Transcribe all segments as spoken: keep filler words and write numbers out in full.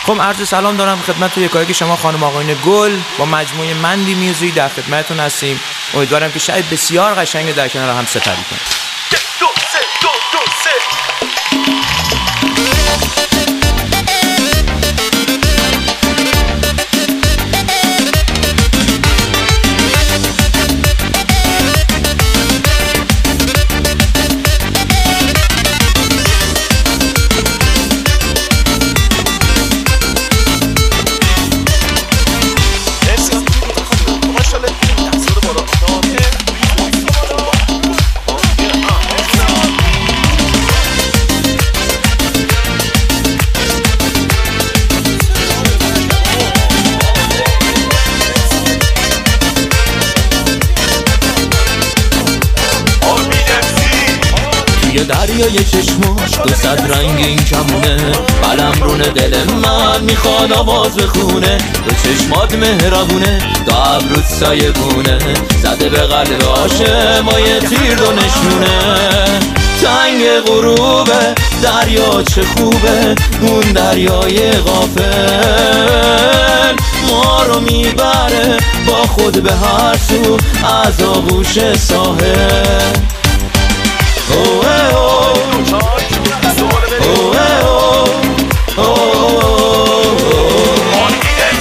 خب عرض سلام دارم خدمت یکایک شما خانم آقایون گل. با مجموعه مندی میوزیک در خدمتتون هستیم. امیدوارم که شاید بسیار قشنگ در کنار هم سپری کنیم. دو سه دو دو سه یه دریای چشماش دو صد رنگ این کمونه، قلم رونه دل من میخواد آواز بخونه. دو چشمات مهربونه، دو ابروت سایه گونه، زده به قلب عاشق ما یه تیر دو نشونه. تنگ غروبه دریا چه خوبه، اون دریای غافل ما رو میبره با خود به هر سو از آغوش ساحل. Oh, eh, oh. Oh, eh, oh. Oh, oh, oh.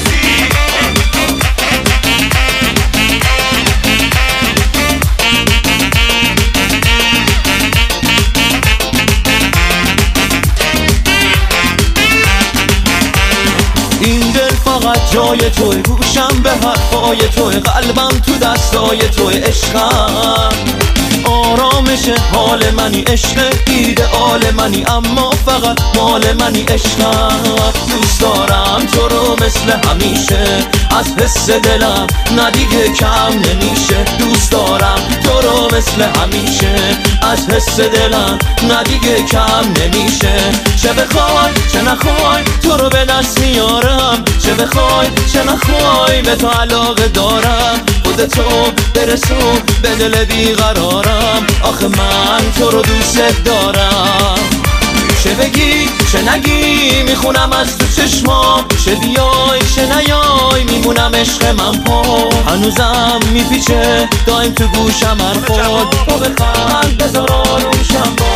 این دل فقط جای توی، گوشم به حرفای توی، قلبم تو دستای توی، عشقم آرامش حال منی، عشق ایدئال منی، اما فقط مال منی. عشقم دوست دارم تو رو مثل همیشه، از حس دلم نه دیگه کم نمیشه. دوست دارم تو رو مثل همیشه، از حس دلم نه دیگه کم نمیشه. چه بخوای چه نخوای تو رو به دست میارم، چه بخوای چه نخوای به تو علاقه دارم. خودتو برسون به دل بیقرارم، آخه من تو رو دوست دارم. چه بگی چه نگی میخونم از تو چشمام، چه بیای چه نیای میمونم عشق من پا. هنوزم میپیچه دایم تو گوشم حرفات، تو بخند بذار آروشم با.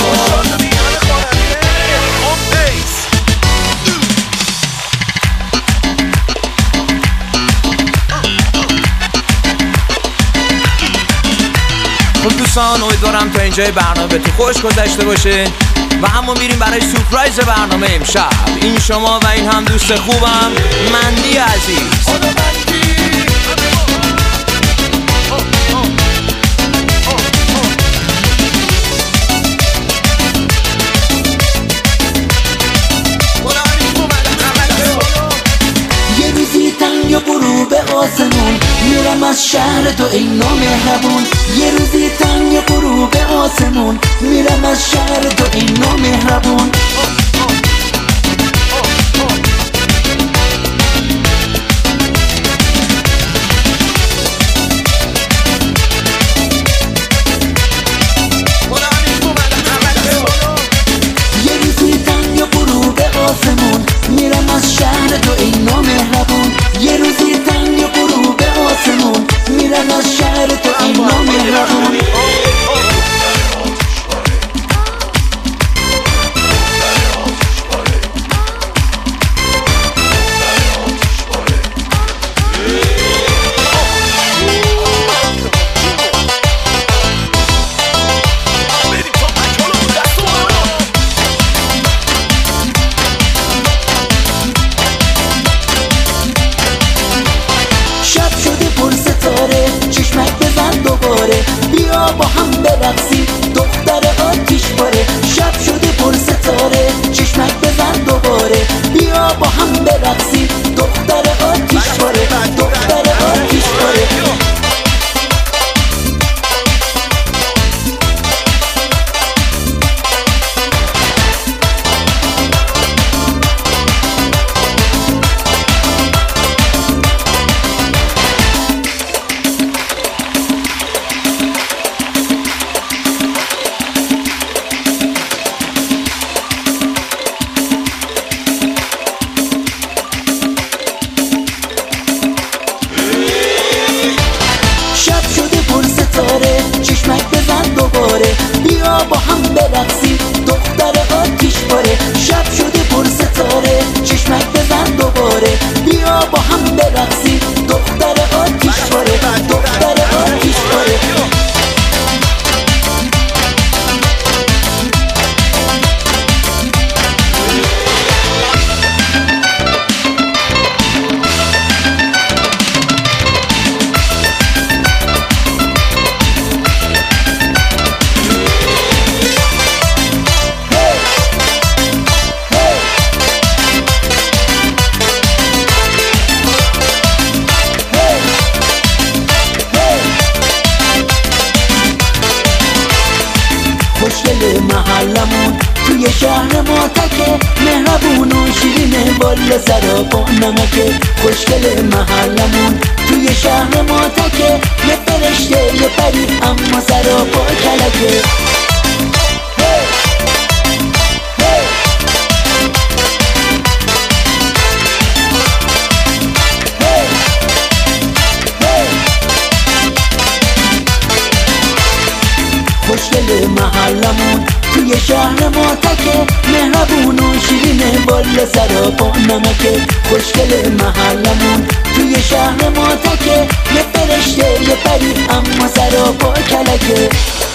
خب دوستان امیدوارم تا اینجای برنامه به تو خوش گذشته باشه و اما میریم برای سورپرایز برنامه امشب. این شما و این هم دوست خوبم مندی عزیز. یه روزی تنگ و غروب آسمون، میرم از شهر تو ای نامهربون. یه روزی تنگ و غروب آسمون، میرم از شهر تو ای نامهربون. یه روزی تنگ و غروب آسمون، میرم از شهر تو ای نامهربون. یه روزی تنگ و غروب آسمون، میرم از شهر تو ای نامهربون. برقصی دختر آتیش باره شب شده پر ستاره چشمک بزن دوباره بیا با هم برقصی دختر آتیش باره دختر آتیش باره خوشگل محلمون توی شهر ما تکه مهربون و شیرینه بالا سرا با نمکه خوشگل محلمون توی شهر ما تکه یه فرشته یه پری اما سرا با کلکه خوشگل محلمون توی شهر ما تکه مهربون و شیرینه بالا سرا با نمکه خوشگل محلمون توی شهر ما تکه یه فرشته یه پری اما سرا با کلکه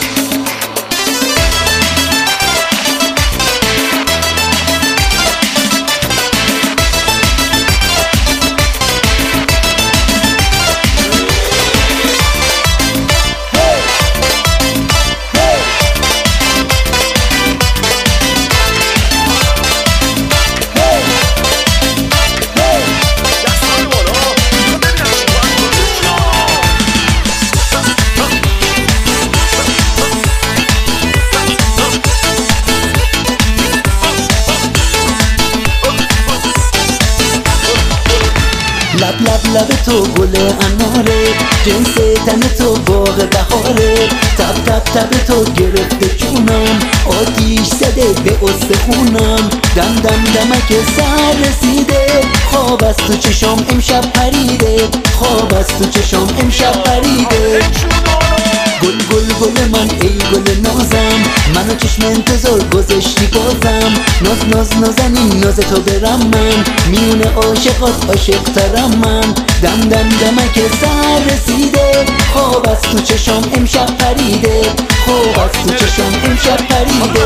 لب لب لب تو گل اناره جنس تن تو باغ بهاره تب تب تب تو گرفته جونم آتیش زده به استخونم دم دم دمک سر رسیده خواب از تو چشام امشب پریده خواب از تو چشام امشب پریده گل گل گل من ای گل نازم منو چشم انتظار گذاشتی بازم ناز ناز نازنین ناز تو برم من میون عاشقات عاشق ترم من دم دم دمک سر رسیده خواب از تو چشام امشب پریده خواب از تو چشام امشب پریده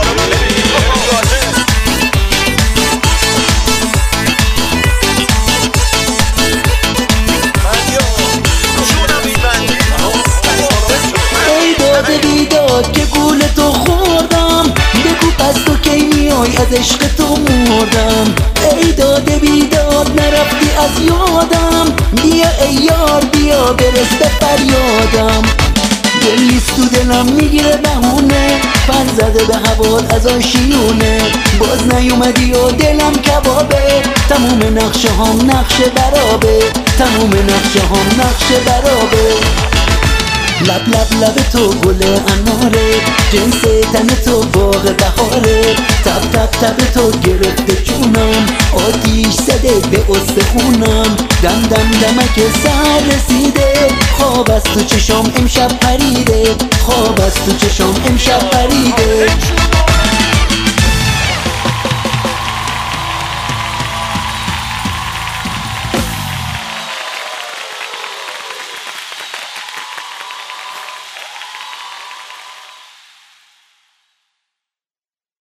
بیداد که گول تو خوردم بگو پس تو کی میای از عشق تو مردم ای داده بیداد نرفتی از یادم بیا ای یار بیا برس به فریادم دلیست تو دلم میگیره بهونه پر زده به هوات از آشیونه باز نیومدی و دلم کبابه تموم نقشه هم نقشه برابه تموم نقشه هم نقشه برابه لب لب لب تو گل اناره جنس تن تو باغ بهاره تب تب تب تو گرفته جونم آتیش زده به استخونم دم دم دمک سر رسیده خواب از تو چشام امشب پریده خواب از تو چشام امشب پریده